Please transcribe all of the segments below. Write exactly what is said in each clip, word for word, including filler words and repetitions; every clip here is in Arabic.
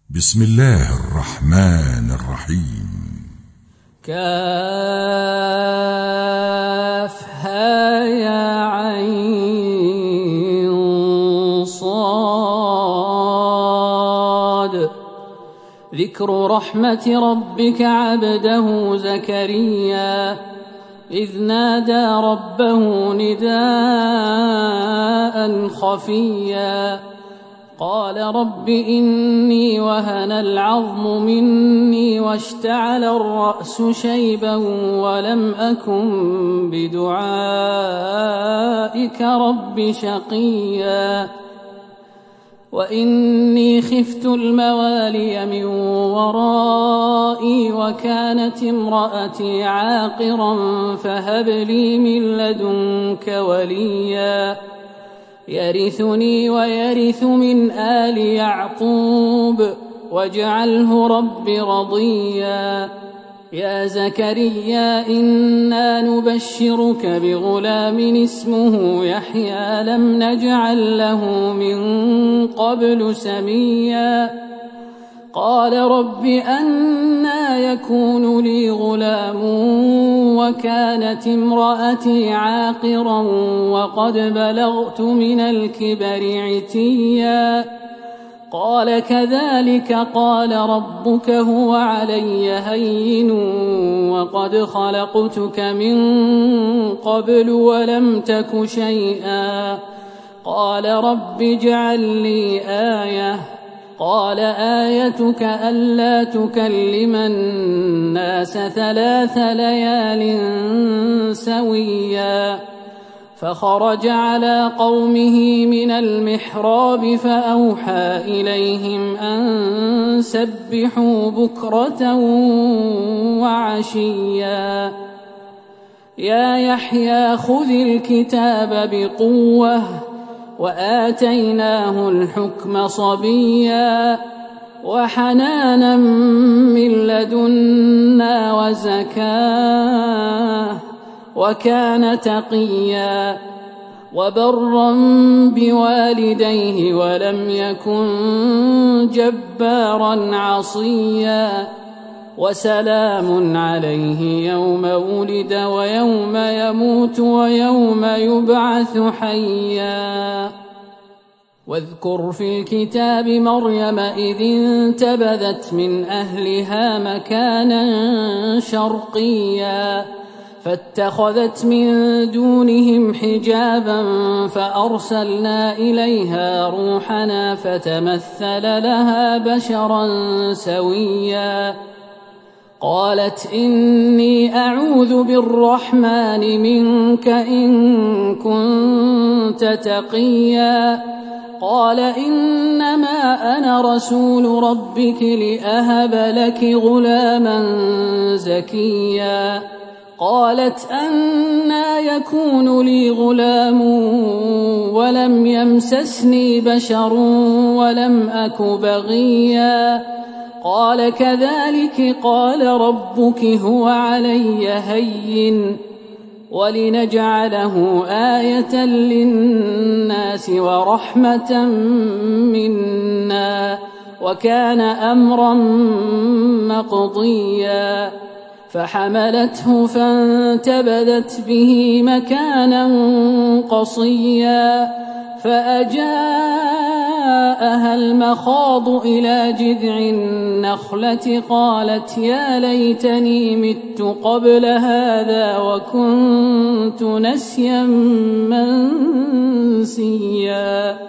بسم الله الرحمن الرحيم. كافها يا عين صاد. ذكر رحمة ربك عبده زكريا إذ نادى ربه نداء خفيا قال رب إني وهن العظم مني واشتعل الرأس شيبا ولم أكن بدعائك رب شقيا وإني خفت الموالي من ورائي وكانت امرأتي عاقرا فهب لي من لدنك وليا يرثني ويرث من آل يعقوب واجعله رب رضيا. يا زكريا إنا نبشرك بغلام اسمه يحيى لم نجعل له من قبل سميا قال رب أنى يكون لي غلام وكانت امرأتي عاقرا وقد بلغت من الكبر عتيا قال كذلك قال ربك هو علي هين وقد خلقتك من قبل ولم تك شيئا قال رب اجعل لي آية قال آيتك ألا تكلم الناس ثلاث ليال سويا فخرج على قومه من المحراب فأوحى إليهم أن سبحوا بكرة وعشيا يا يحيى خذ الكتاب بقوة وآتيناه الحكم صبيا وحنانا من لدنا وزكاه وكان تقيا وبرا بوالديه ولم يكن جبارا عصيا وسلام عليه يوم ولد ويوم يموت ويوم يبعث حيا. واذكر في الكتاب مريم إذ انتبذت من أهلها مكانا شرقيا فاتخذت من دونهم حجابا فأرسلنا إليها روحنا فتمثل لها بشرا سويا قالت إني أعوذ بالرحمن منك إن كنت تقيا قال إنما أنا رسول ربك لأهب لك غلاما زكيا قالت أنى يكون لي غلام ولم يمسسني بشر ولم أك بغيا قال كذلك قال ربك هو علي هين ولنجعله آية للناس ورحمة منا وكان أمرا مقضيا فحملته فانتبذت به مكانا قصيا فأجاءها المخاض إلى جذع النخلة قالت يا ليتني مت قبل هذا وكنت نسيا منسيا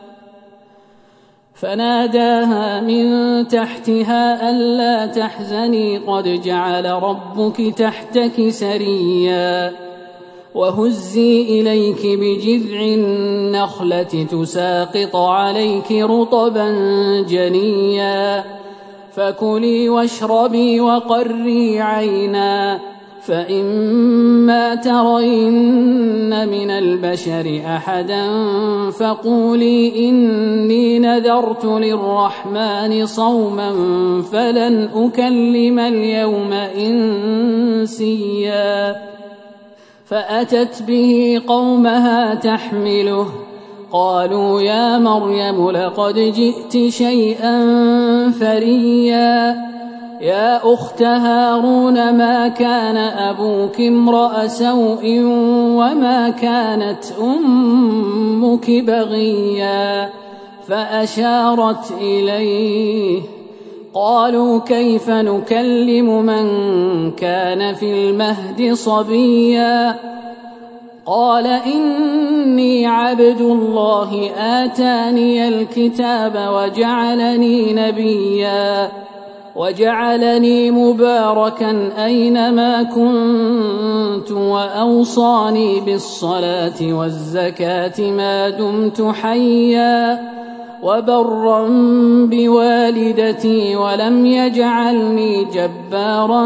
فناداها من تحتها ألا تحزني قد جعل ربك تحتك سريا وهزي إليك بجذع النخلة تساقط عليك رطبا جنيا فكلي واشربي وقري عينا فإما ترين من البشر أحدا فقولي إني نذرت للرحمن صوما فلن أكلم اليوم إنسيا فأتت به قومها تحمله قالوا يا مريم لقد جئت شيئا فريا يا أخت هارون ما كان أبوك امرأ سوء وما كانت أمك بغيا فأشارت إليه قالوا كيف نكلم من كان في المهد صبيا قال إني عبد الله آتاني الكتاب وجعلني نبيا وجعلني مباركا أينما كنت وأوصاني بالصلاة والزكاة ما دمت حيا وبرا بوالدتي ولم يجعلني جبارا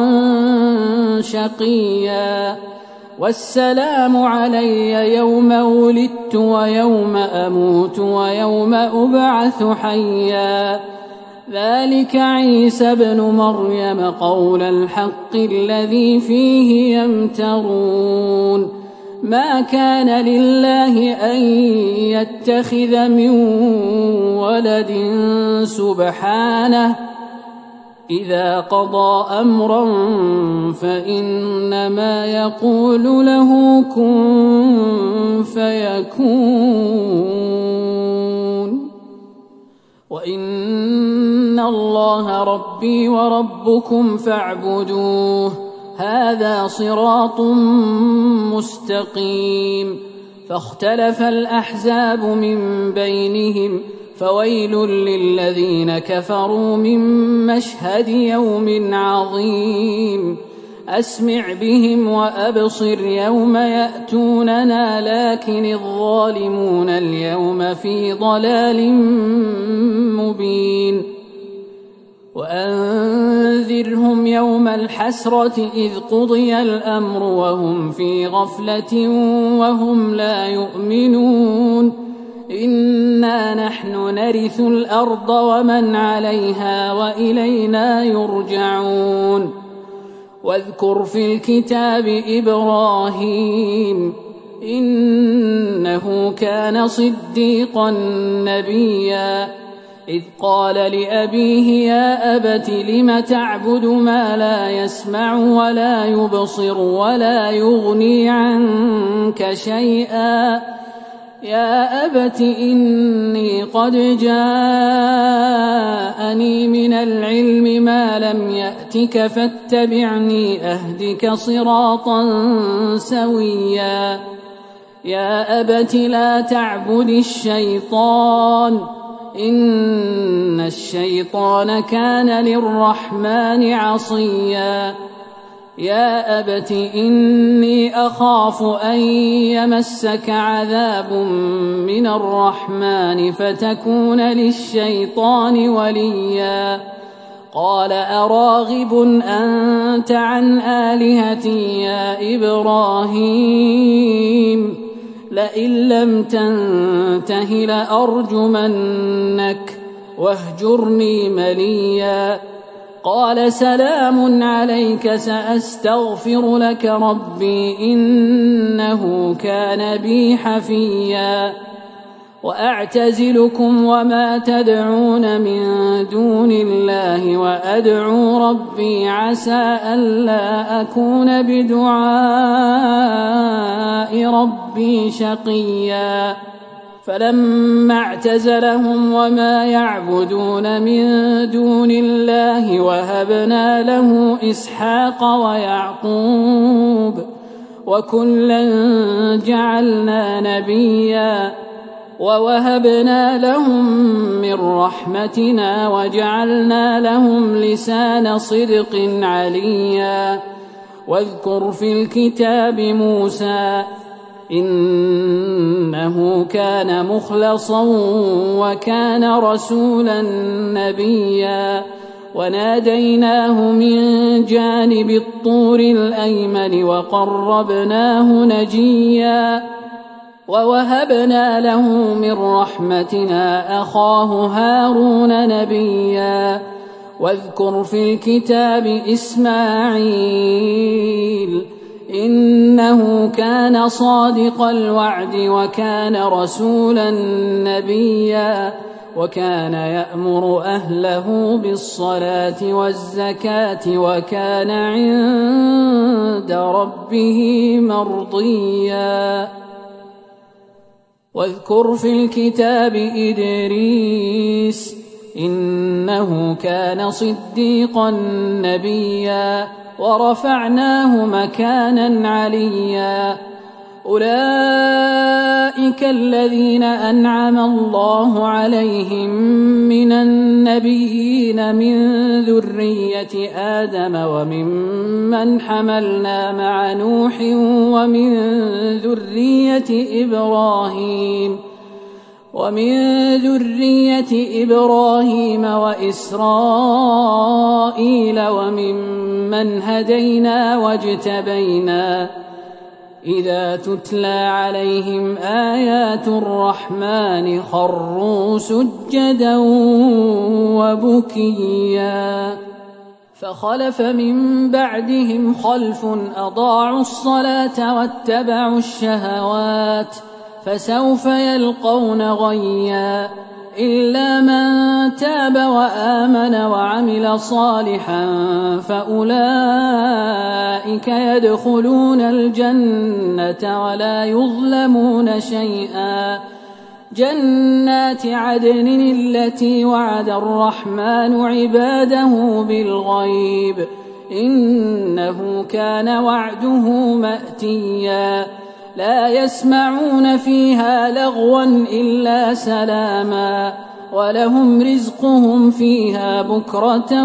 شقيا والسلام علي يوم ولدت ويوم أموت ويوم أبعث حيا ذلك عيسى ابن مريم قول الحق الذي فيه يمترون ما كان لله أن يتخذ من ولد سبحانه إذا قضى أمرا فإنما يقول له كن فيكون وإن الله ربي وربكم فاعبدوه هذا صراط مستقيم فاختلف الأحزاب من بينهم فويل للذين كفروا من مشهد يوم عظيم أسمع بهم وأبصر يوم يأتوننا لكن الظالمون اليوم في ضلال مبين وأنذرهم يوم الحسرة إذ قضي الأمر وهم في غفلة وهم لا يؤمنون إنا نحن نرث الأرض ومن عليها وإلينا يرجعون واذكر في الكتاب إبراهيم إنه كان صديقا نبيا إذ قال لأبيه يا أبت لم تعبد ما لا يسمع ولا يبصر ولا يغني عنك شيئا يا أبت إني قد جاءني من العلم ما لم يأتك فاتبعني أهدك صراطا سويا يا أبت لا تعبد الشيطان إن الشيطان كان للرحمن عصيا يا أبت إني أخاف أن يمسك عذاب من الرحمن فتكون للشيطان وليا قال أراغب أنت عن آلهتي يا إبراهيم لئن لم تنته لأرجمنك واهجرني مليا قال سلام عليك سأستغفر لك ربي إنه كان بي حفيا وأعتزلكم وما تدعون من دون الله وأدعو ربي عسى ألا أكون بدعاء ربي شقيا فلما اعتزلهم وما يعبدون من دون الله وهبنا له إسحاق ويعقوب وكلا جعلنا نبيا ووهبنا لهم من رحمتنا وجعلنا لهم لسان صدق عليا واذكر في الكتاب موسى إنه كان مخلصا وكان رسولا نبيا وناديناه من جانب الطور الأيمن وقربناه نجيا ووهبنا له من رحمتنا أخاه هارون نبيا واذكر في الكتاب إسماعيل إنه كان صادق الوعد وكان رسولا نبيا وكان يأمر أهله بالصلاة والزكاة وكان عند ربه مرضيا واذكر في الكتاب إدريس إنه كان صديقا نبيا ورفعناه مكانا عليا أولئك الذين أنعم الله عليهم من النبيين من ذرية آدم وممن حملنا مع نوح ومن ذرية إبراهيم ومن ذرية إبراهيم وإسرائيل وممن هدينا واجتبينا إذا تتلى عليهم آيات الرحمن خروا سجدا وبكيا فخلف من بعدهم خلف أضاعوا الصلاة واتبعوا الشهوات فسوف يلقون غيا إلا من تاب وآمن وعمل صالحا فأولئك يدخلون الجنة ولا يظلمون شيئا جنات عدن التي وعد الرحمن عباده بالغيب إنه كان وعده مأتيا لا يسمعون فيها لغوا إلا سلاما ولهم رزقهم فيها بكرة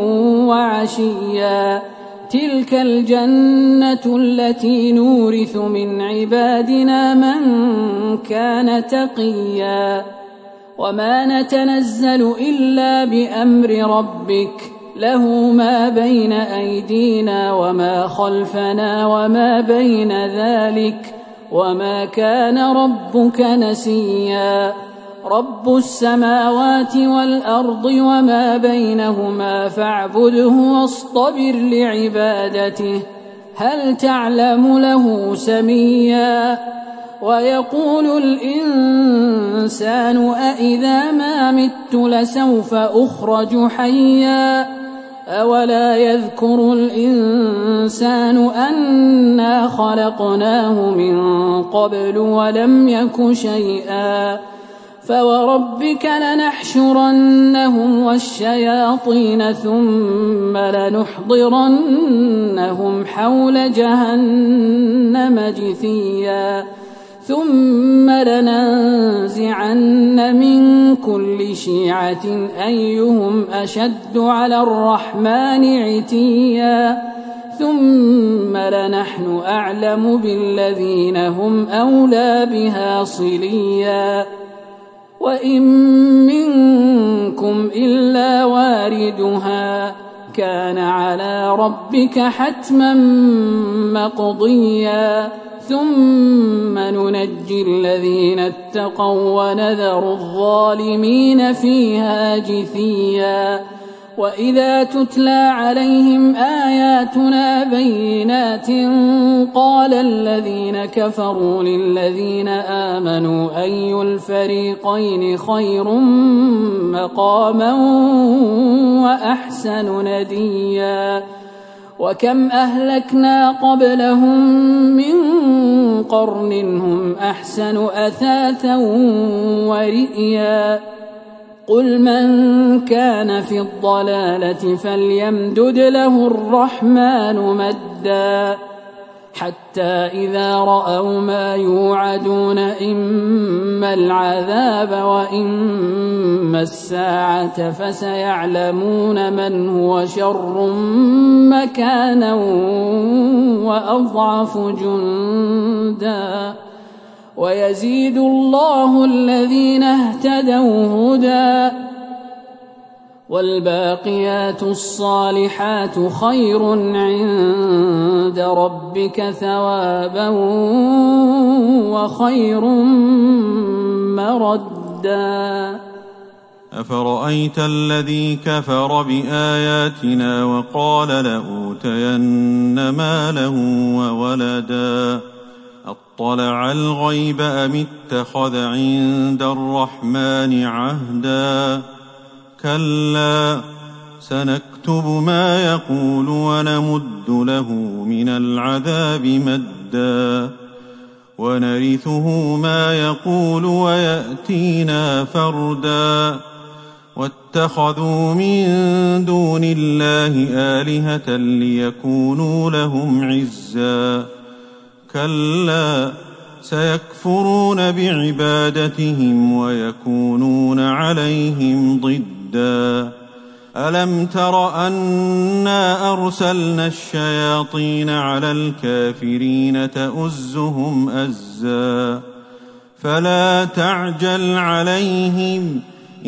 وعشيا تلك الجنة التي نورث من عبادنا من كان تقيا وما نتنزل إلا بأمر ربك له ما بين أيدينا وما خلفنا وما بين ذلك وما كان ربك نسيا رب السماوات والأرض وما بينهما فاعبده واصطبر لعبادته هل تعلم له سميا ويقول الإنسان أإذا ما مت لسوف أخرج حيا أولا يذكر الإنسان أنا خلقناه من قبل ولم يك شيئا فوربك لنحشرنهم والشياطين ثم لنحضرنهم حول جهنم جثيا ثم لننزعن من كل شيعة أيهم أشد على الرحمن عتيا ثم لنحن أعلم بالذين هم أولى بها صليا وإن منكم إلا واردها كان على ربك حتما مقضيا ثم ننجي الذين اتقوا ونذر الظالمين فيها جثيا وإذا تتلى عليهم آياتنا بينات قال الذين كفروا للذين آمنوا أي الفريقين خير مقاما وأحسن نديا وكم أهلكنا قبلهم من قرن هم أحسن أثاثا ورئيا قل من كان في الضلالة فليمدد له الرحمن مدا حتى إذا رأوا ما يوعدون إما العذاب وإما الساعة فسيعلمون من هو شر مكانا وأضعف جندا ويزيد الله الذين اهتدوا هدى والباقيات الصالحات خير عند ربك ثوابا وخير مردا أفرأيت الذي كفر بآياتنا وقال لأوتين مالا وولدا أطلع الغيب أم اتخذ عند الرحمن عهدا كلا سنكتب ما يقول ونمد له من العذاب مدا ونرثه ما يقول ويأتينا فردا واتخذوا من دون الله آلهة ليكونوا لهم عزا كلا سيكفرون بعبادتهم ويكونون عليهم ضدا ألم تر أنا أرسلنا الشياطين على الكافرين تؤزهم أزا فلا تعجل عليهم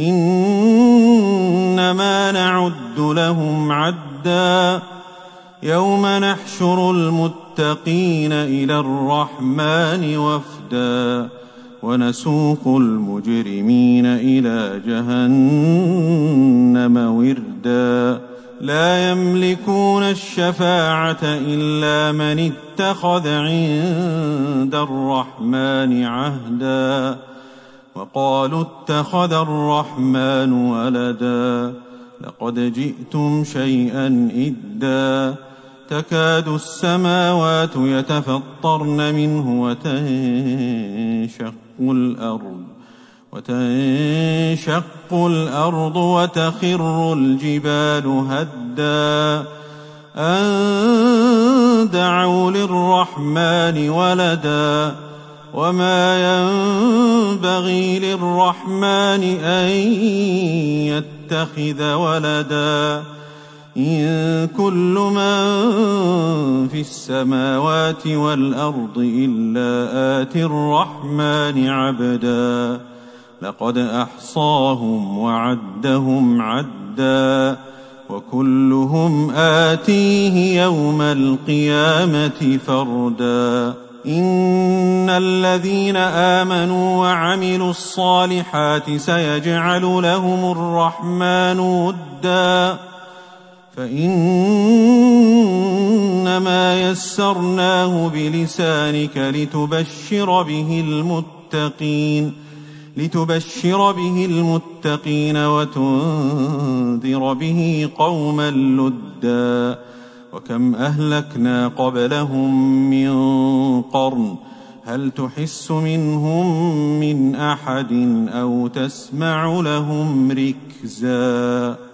إنما نعد لهم عدا يوم نحشر المتقين إلى الرحمن وفدا ونسوق المجرمين إلى جهنم وردا لا يملكون الشفاعة إلا من اتخذ عند الرحمن عهدا وقالوا اتخذ الرحمن ولدا لقد جئتم شيئا إدا تكاد السماوات يتفطرن منه وتنشق الأرض وتنشق الأرض وتخر الجبال هدا أن دعوا للرحمن ولدا وما ينبغي للرحمن أن يتخذ ولدا إن كل من في السماوات والأرض إلا آتي الرحمن عبدا لقد أحصاهم وعدهم عدا وكلهم آتيه يوم القيامة فردا إن الذين آمنوا وعملوا الصالحات سيجعل لهم الرحمن ودا فإنما يسرناه بلسانك لتبشر به المتقين لتبشر به المتقين وتنذر به قوما لدا وكم أهلكنا قبلهم من قرن هل تحس منهم من أحد أو تسمع لهم ركزا